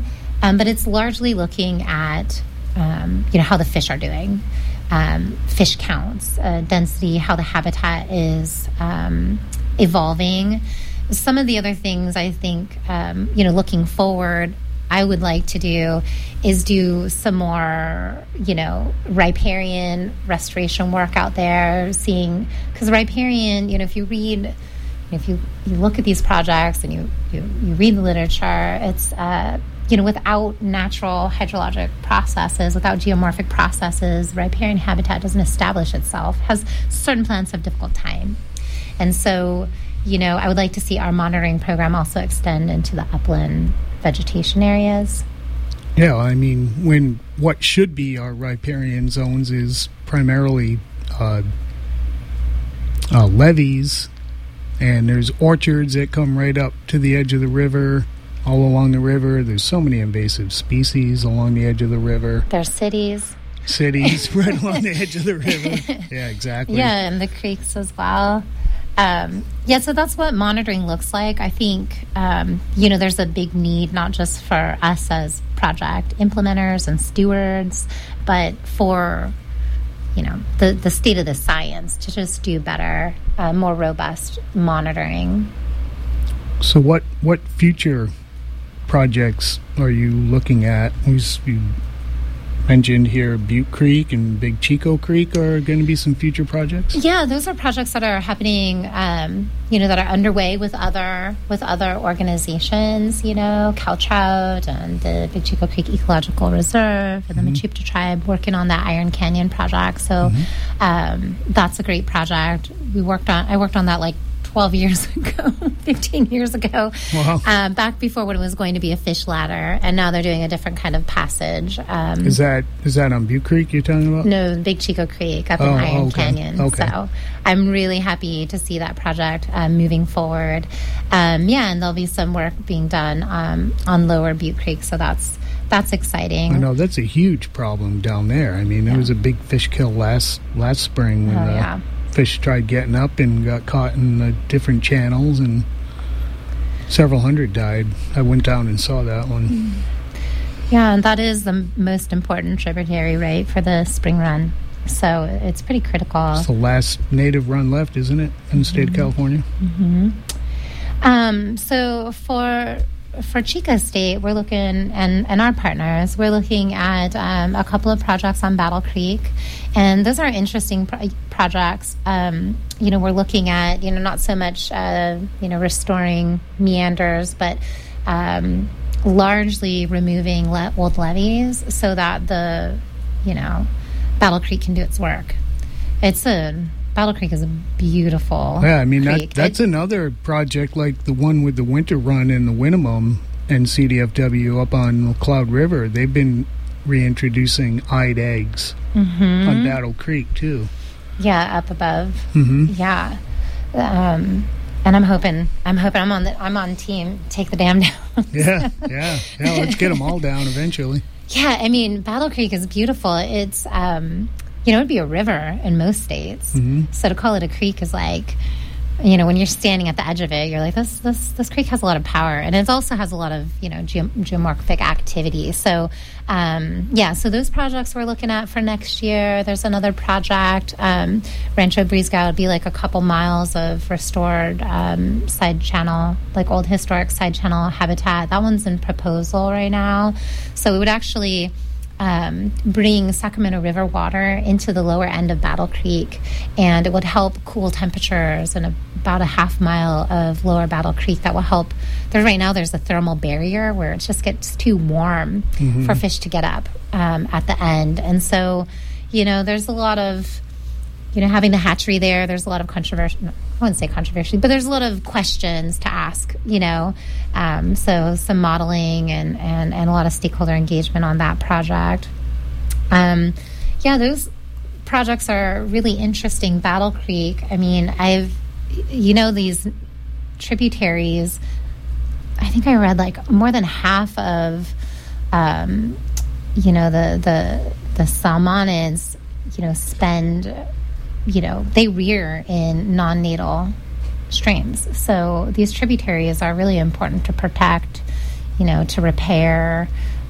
K: Um, but it's largely looking at, um, you know, how the fish are doing, um, fish counts, uh, density, how the habitat is um, evolving. Some of the other things I think, um, you know, looking forward, I would like to do is do some more, you know, riparian restoration work out there, seeing, because riparian, you know, if you read, if you, you look at these projects and you, you, you read the literature, it's, uh, you know, without natural hydrologic processes, without geomorphic processes, riparian habitat doesn't establish itself, has certain plants have difficult time. And so, you know, I would like to see our monitoring program also extend into the upland vegetation areas.
B: Yeah, I mean, when what should be our riparian zones is primarily uh, uh, levees, and there's orchards that come right up to the edge of the river, all along the river. There's so many invasive species along the edge of the river.
K: There's cities.
B: Cities right along the edge of the river. Yeah, exactly.
K: Yeah, and the creeks as well. Um, yeah, so that's what monitoring looks like. I think, um, you know, there's a big need, not just for us as project implementers and stewards, but for, you know, the, the state of the science to just do better, uh, more robust monitoring.
B: So what, what future projects are you looking at? You mentioned here Butte Creek and Big Chico Creek are going to be some future projects.
K: Yeah, those are projects that are happening, um, you know, that are underway with other with other organizations, you know, Caltrout and the Big Chico Creek Ecological Reserve and the mm-hmm. Mechoopda Tribe working on that Iron Canyon project. So mm-hmm. um, that's a great project. We worked on, I worked on that like twelve years ago, fifteen years ago, wow. um, back before when it was going to be a fish ladder, and now they're doing a different kind of passage. Um,
B: is that is that on Butte Creek you're talking about?
K: No, Big Chico Creek up
B: oh,
K: in Iron
B: okay.
K: Canyon.
B: Okay.
K: So I'm really happy to see that project um, moving forward. Um, yeah, and there'll be some work being done um, on Lower Butte Creek, so that's that's exciting.
B: I know that's a huge problem down there. I mean, there yeah. was a big fish kill last last spring when
K: oh,
B: the
K: yeah.
B: fish tried getting up and got caught in the different channels, and several hundred died. I went down and saw that one.
K: Yeah, and that is the most important tributary, right, for the spring run. So it's pretty critical.
B: It's the last native run left, isn't it, in the state mm-hmm. of California?
K: Mm-hmm. Um, so for for Chico State, we're looking, and, and our partners, we're looking at um, a couple of projects on Battle Creek, and those are interesting pro- projects. Um, you know, we're looking at, you know, not so much, uh, you know, restoring meanders, but um, largely removing le- old levees so that the, you know, Battle Creek can do its work. It's a... Battle Creek is a beautiful
B: Yeah, I mean,
K: creek.
B: that, that's it, another project like the one with the winter run in the Winnemem and C D F W up on Cloud River. They've been reintroducing eyed eggs
K: mm-hmm.
B: on Battle Creek, too.
K: Yeah, up above.
B: Mm-hmm.
K: Yeah. Um, and I'm hoping, I'm hoping I'm on the, I'm on team, take the dam down.
B: yeah, yeah. Yeah, let's get them all down eventually.
K: Yeah, I mean, Battle Creek is beautiful. It's... Um, You know, it'd be a river in most states.
B: Mm-hmm.
K: So to call it a creek is like, you know, when you're standing at the edge of it, you're like, this this this creek has a lot of power. And it also has a lot of, you know, ge- geomorphic activity. So, um, yeah, so those projects we're looking at for next year. There's another project, um, Rancho Brisgau would be like a couple miles of restored um, side channel, like old historic side channel habitat. That one's in proposal right now. So we would actually... Um, bring Sacramento River water into the lower end of Battle Creek, and it would help cool temperatures in about a half mile of lower Battle Creek. That will help. There right now there's a thermal barrier where it just gets too warm mm-hmm. for fish to get up um, at the end, and so you know there's a lot of you know having the hatchery there. There's a lot of controversy. I wouldn't say controversy, but there's a lot of questions to ask, you know. Um, so some modeling and, and, and a lot of stakeholder engagement on that project. Um, yeah, those projects are really interesting. Battle Creek, I mean, I've, you know, these tributaries, I think I read like more than half of, um, you know, the, the, the salmonids, you know, spend... you know, they rear in non-natal streams. So these tributaries are really important to protect, you know, to repair,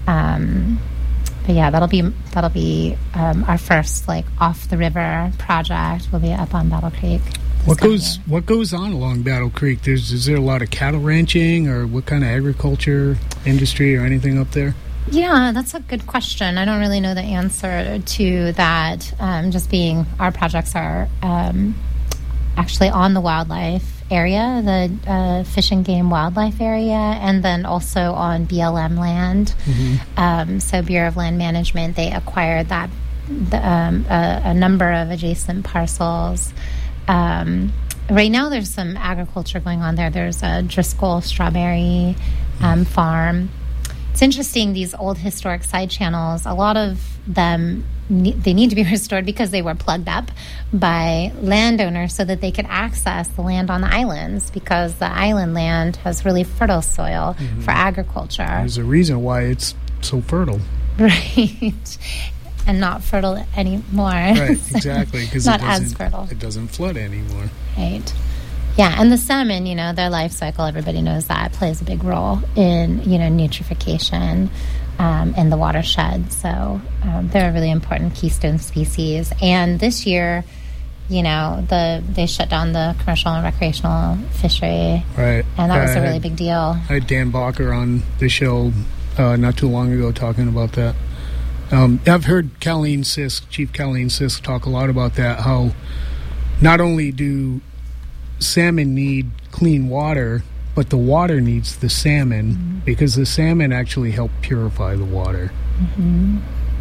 K: Um, but yeah, that'll be that'll be um, our first like off the river project. Will be up on Battle Creek.
B: What goes What goes on along Battle Creek? There's is there a lot of cattle ranching, or what kind of agriculture industry or anything up there?
K: Yeah, that's a good question. I don't really know the answer to that. Um, just being our projects are um, actually on the wildlife area, the uh, Fish and Game Wildlife Area, and then also on B L M land. Mm-hmm. Um, so Bureau of Land Management, they acquired that the, um, a, a number of adjacent parcels. Um, right now there's some agriculture going on there. There's a Driscoll strawberry um, farm. It's interesting, these old historic side channels, a lot of them, ne- they need to be restored because they were plugged up by landowners so that they could access the land on the islands, because the island land has really fertile soil mm-hmm. for agriculture.
B: There's a reason why it's so fertile.
K: Right. And not fertile anymore.
B: Right, exactly. Because
K: not
B: it
K: as fertile.
B: It doesn't flood anymore.
K: Right. Yeah, and the salmon, you know, their life cycle, everybody knows that, plays a big role in, you know, nutrification um, in the watershed. So um, they're a really important keystone species. And this year, you know, the they shut down the commercial and recreational fishery.
B: Right.
K: And that was
B: I
K: a really
B: had,
K: big deal.
B: I had Dan Bacher on the show uh, not too long ago talking about that. Um, I've heard Colleen Sisk, Chief Colleen Sisk, talk a lot about that, how not only do salmon need clean water, but the water needs the salmon mm-hmm. because the salmon actually help purify the water.
K: Mm-hmm.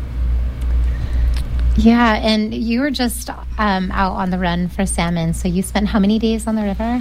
K: Yeah, and you were just um, out on the run for salmon, so you spent how many days on the river?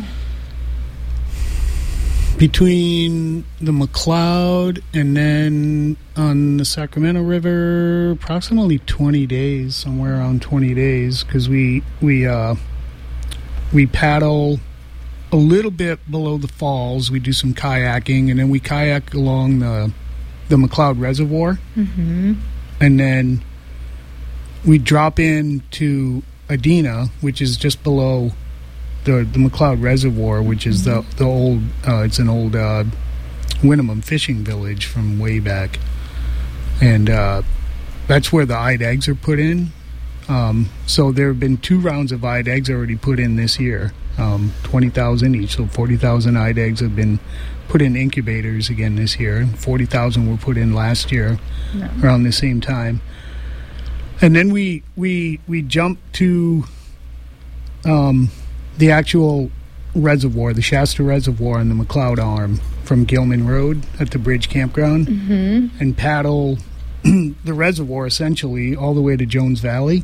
B: Between the McCloud and then on the Sacramento River, approximately twenty days, somewhere around twenty days, because we we uh, we paddle a little bit below the falls. We do some kayaking, and then we kayak along the the McCloud Reservoir,
K: mm-hmm.
B: and then we drop into Adena, which is just below the the McCloud Reservoir, which is mm-hmm. the the old uh, it's an old uh, Winnemem fishing village from way back, and uh, that's where the eyed eggs are put in. Um, so there have been two rounds of eyed eggs already put in this year, um, twenty thousand each. So forty thousand eyed eggs have been put in incubators again this year. forty thousand were put in last year no. around the same time. And then we we we jump to um, the actual reservoir, the Shasta Reservoir on the McCloud Arm from Gilman Road at the Bridge Campground,
K: mm-hmm.
B: and paddle the reservoir essentially all the way to Jones Valley.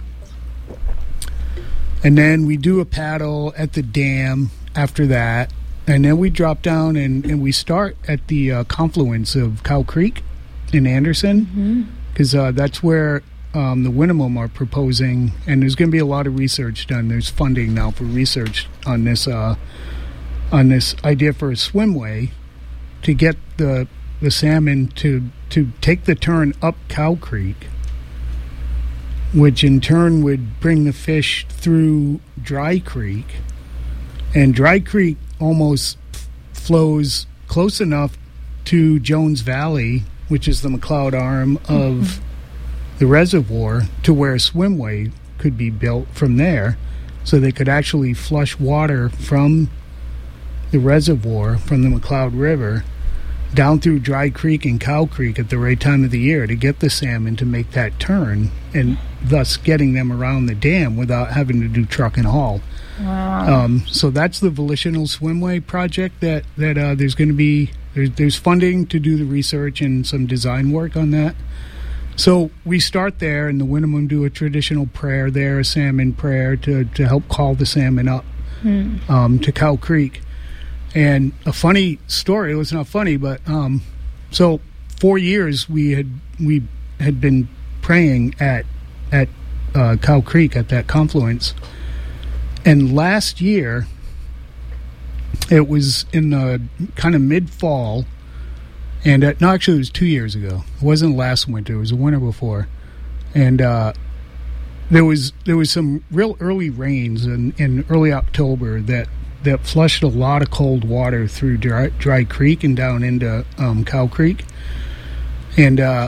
B: And then we do a paddle at the dam after that, and then we drop down and, and we start at the uh, confluence of Cow Creek in Anderson, because mm-hmm. uh, that's where um, the Winnemem are proposing, and there's going to be a lot of research done. There's funding now for research on this uh, on this idea for a swimway to get the the salmon to to take the turn up Cow Creek, which in turn would bring the fish through Dry Creek. And Dry Creek almost f- flows close enough to Jones Valley, which is the McCloud arm of mm-hmm. the reservoir, to where a swimway could be built from there, so they could actually flush water from the reservoir, from the McCloud River, down through Dry Creek and Cow Creek at the right time of the year to get the salmon to make that turn, and thus getting them around the dam without having to do truck and haul.
K: Wow.
B: Um, so that's the Volitional Swimway project that, that uh, there's going to be, there's, there's funding to do the research and some design work on that. So we start there, and the Winnemem do a traditional prayer there, a salmon prayer to, to help call the salmon up
K: mm.
B: um, to Cow Creek. And a funny story, it was not funny, but um, so four years we had we had been praying at at uh, Cow Creek at that confluence. And last year, it was in the kind of mid-fall, and uh, no, actually it was two years ago. It wasn't last winter, it was the winter before. And uh, there was there was some real early rains in, in early October that that flushed a lot of cold water through Dry, Dry Creek and down into um, Cow Creek. And uh,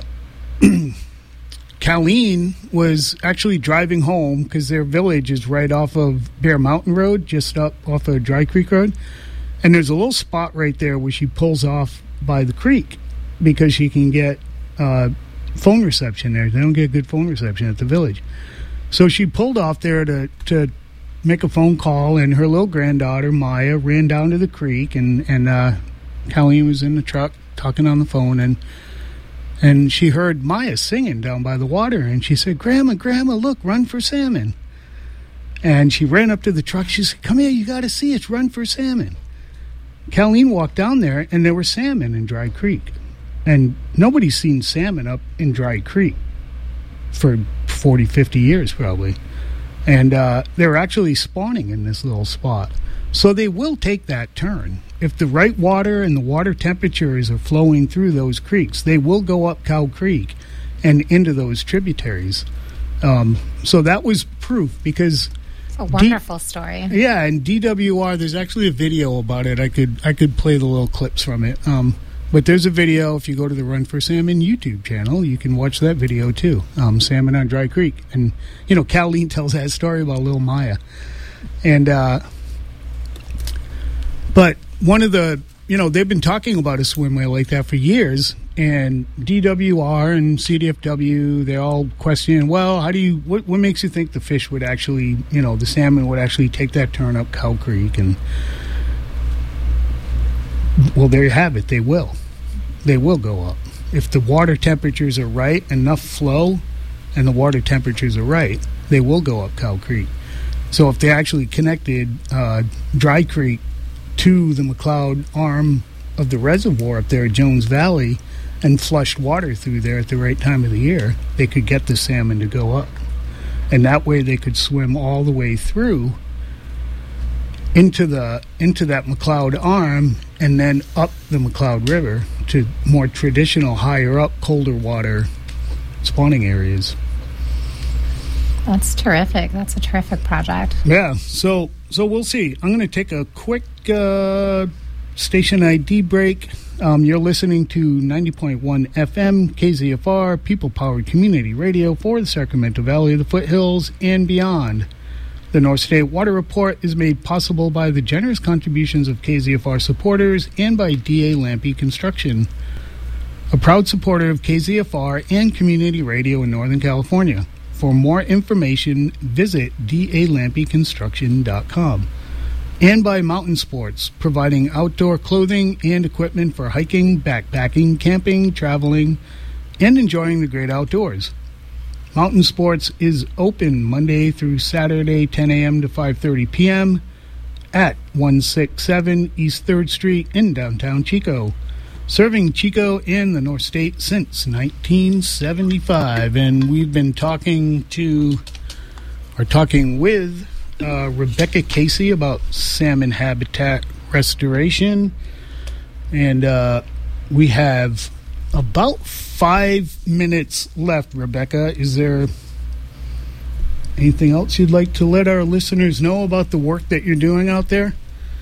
B: Colleen was actually driving home because their village is right off of Bear Mountain Road, just up off of Dry Creek Road. And there's a little spot right there where she pulls off by the creek because she can get uh, phone reception there. They don't get good phone reception at the village. So she pulled off there to, to make a phone call, and her little granddaughter, Maya, ran down to the creek, and, and uh, Colleen was in the truck talking on the phone, and and she heard Maya singing down by the water, and she said, Grandma, Grandma, look, run for salmon. And she ran up to the truck. She said, come here, you got to see it, run for salmon. Colleen walked down there, and there were salmon in Dry Creek. And nobody's seen salmon up in Dry Creek for forty, fifty years probably. And uh, they're actually spawning in this little spot. So they will take that turn. If the right water and the water temperatures are flowing through those creeks, they will go up Cow Creek and into those tributaries. Um, so that was proof because...
K: A wonderful D- story.
B: Yeah, and D W R, there's actually a video about it. I could I could play the little clips from it. Um, but there's a video. If you go to the Run for Salmon YouTube channel, you can watch that video too. Um, Salmon on Dry Creek. And, you know, Colleen tells that story about little Maya. And... Uh, But one of the, you know, they've been talking about a swimway like that for years, and D W R and C D F W, they're all questioning, well, how do you, what, what makes you think the fish would actually, you know, the salmon would actually take that turn up Cow Creek? And, well, there you have it. They will. They will go up. If the water temperatures are right, enough flow, and the water temperatures are right, they will go up Cow Creek. So if they actually connected uh, Dry Creek to the McLeod arm of the reservoir up there at Jones Valley and flushed water through there at the right time of the year, they could get the salmon to go up. And that way they could swim all the way through into the into that McLeod arm and then up the McLeod River to more traditional, higher up, colder water spawning areas.
K: That's terrific. That's a terrific project.
B: Yeah, so so we'll see. I'm going to take a quick uh, station I D break. Um, you're listening to ninety point one F M K Z F R, people-powered community radio for the Sacramento Valley, the foothills, and beyond. The North State Water Report is made possible by the generous contributions of K Z F R supporters and by D A Lampe Construction, a proud supporter of K Z F R and community radio in Northern California. For more information, visit d a lampe construction dot com. And by Mountain Sports, providing outdoor clothing and equipment for hiking, backpacking, camping, traveling, and enjoying the great outdoors. Mountain Sports is open Monday through Saturday, ten a.m. to five thirty p.m. at one sixty-seven East third Street in downtown Chico. Serving Chico and the North State since nineteen seventy-five. And we've been talking to, or talking with, uh, Rebecca Casey about salmon habitat restoration. And uh, we have about five minutes left, Rebecca. Is there anything else you'd like to let our listeners know about the work that you're doing out there?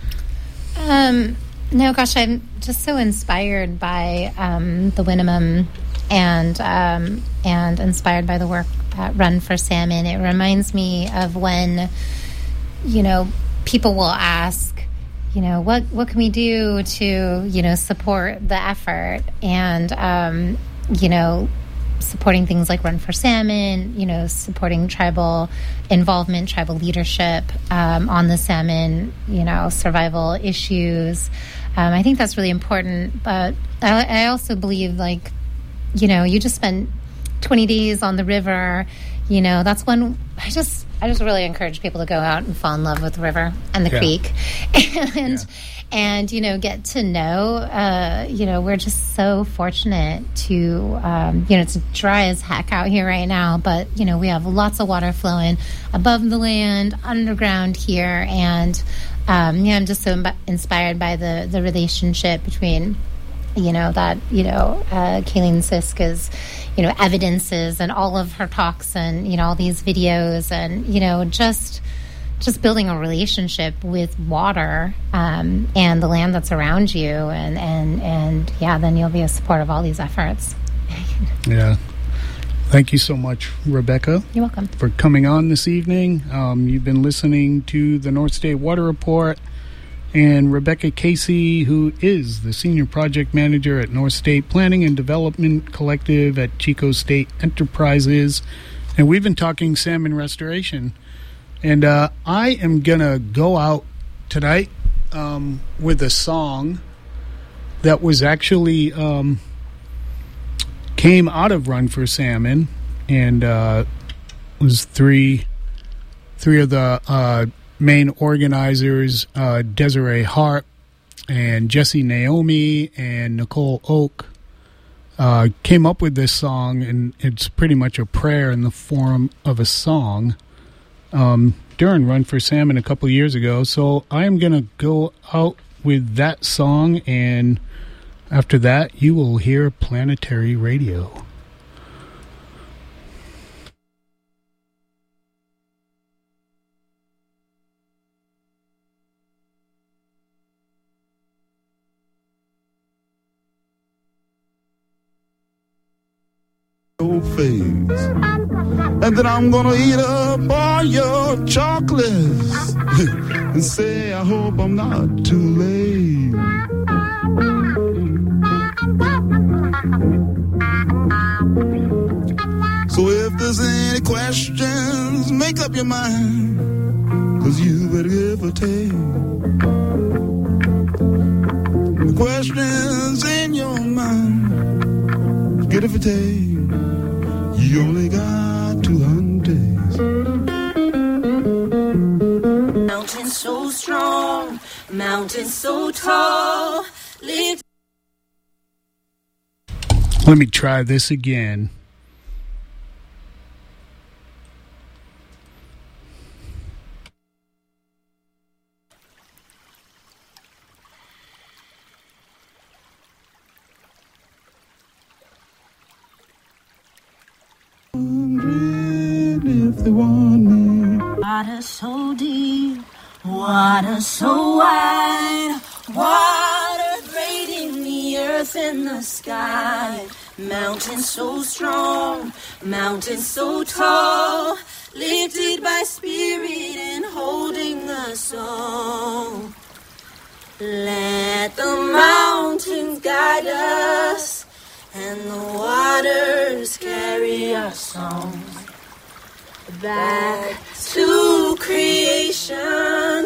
K: Um... No, gosh, I'm just so inspired by um, the Winnemem and um, and inspired by the work at Run for Salmon. It reminds me of when, you know, people will ask, you know, what what can we do to, you know, support the effort? And, um, you know, supporting things like Run for Salmon, you know, supporting tribal involvement, tribal leadership um, on the salmon, you know, survival issues. Um, I think that's really important. But I, I also believe, like, you know, you just spent twenty days on the river. You know, that's when I just I just really encourage people to go out and fall in love with the river and the
B: Yeah.
K: creek, and
B: Yeah.
K: and you know, get to know. Uh, you know, we're just so fortunate to um, you know, it's dry as heck out here right now, but you know, we have lots of water flowing above the land, underground here, and um, yeah, I'm just so imb- inspired by the the relationship between, you know, that, you know, uh, Kayleen Sisk is, you know, evidences and all of her talks and, you know, all these videos and, you know, just just building a relationship with water um, and the land that's around you. And, and, and yeah, then you'll be a support of all these efforts.
B: Yeah. Thank you so much, Rebecca.
K: You're welcome.
B: For coming on this evening. Um, you've been listening to the North State Water Report, and Rebecca Casey, who is the Senior Project Manager at North State Planning and Development Collective at Chico State Enterprises. And we've been talking salmon restoration. And uh, I am going to go out tonight um, with a song that was actually um, came out of Run for Salmon, and uh, was three three of the uh, main organizers, uh, Desiree Hart and Jesse Naomi and Nicole Oak, uh, came up with this song, and it's pretty much a prayer in the form of a song um, during Run for Salmon a couple years ago. So I am going to go out with that song, and after that, you will hear Planetary Radio.
L: Face. And then I'm gonna eat up all your chocolates and say I hope I'm not too late. So if there's any questions, make up your mind, 'cause you better give or take. The questions in your mind, get it or take. You only got two hundred days.
I: Mountain so strong, mountain so tall. Lift.
B: Let me try this again.
L: If they want me.
I: Water so deep, water so wide, water braiding the earth and the sky. Mountain so strong, mountain so tall, lifted by spirit and holding us all. Let the mountains guide us and the waters carry our songs back to creation,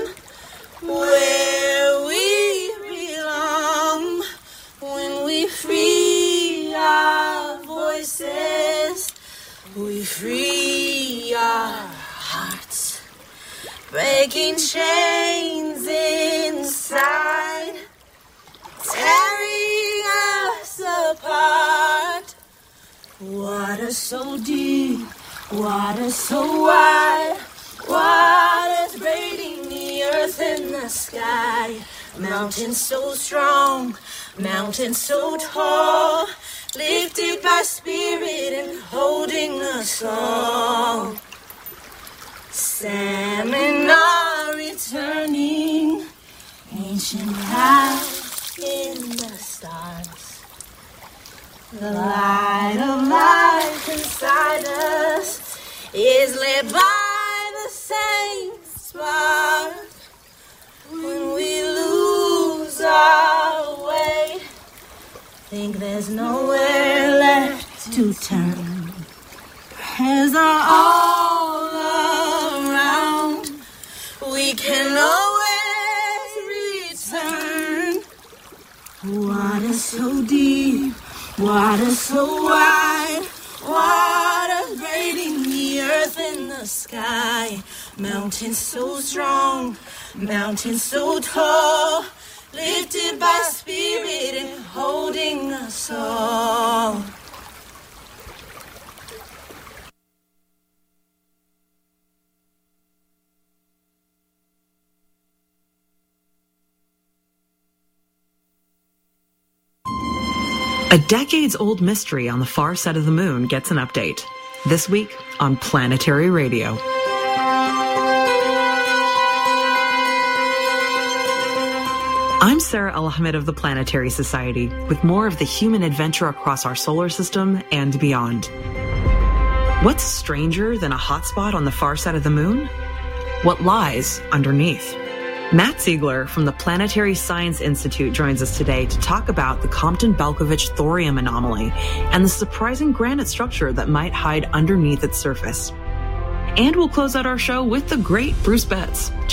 I: where we belong. When we free our voices, we free our hearts, breaking chains inside, tearing us apart. Water so deep, water so wide, water's braiding the earth and the sky. Mountains so strong, mountains so tall, lifted by spirit and holding us all. Salmon are returning, ancient life in the stars. The light of life inside us is lit by the same spark. When we lose our way, think there's nowhere left to turn. Prayers are all around, we can always return. Water so deep, water so wide, water braiding the earth and the sky. Mountains so strong, mountains so tall, lifted by spirit and holding us all.
M: A decades-old mystery on the far side of the moon gets an update. This week on Planetary Radio. I'm Sarah Elhamid of the Planetary Society with more of the human adventure across our solar system and beyond. What's stranger than a hotspot on the far side of the moon? What lies underneath? Matt Ziegler from the Planetary Science Institute joins us today to talk about the Compton-Belkovich thorium anomaly and the surprising granite structure that might hide underneath its surface. And we'll close out our show with the great Bruce Betts,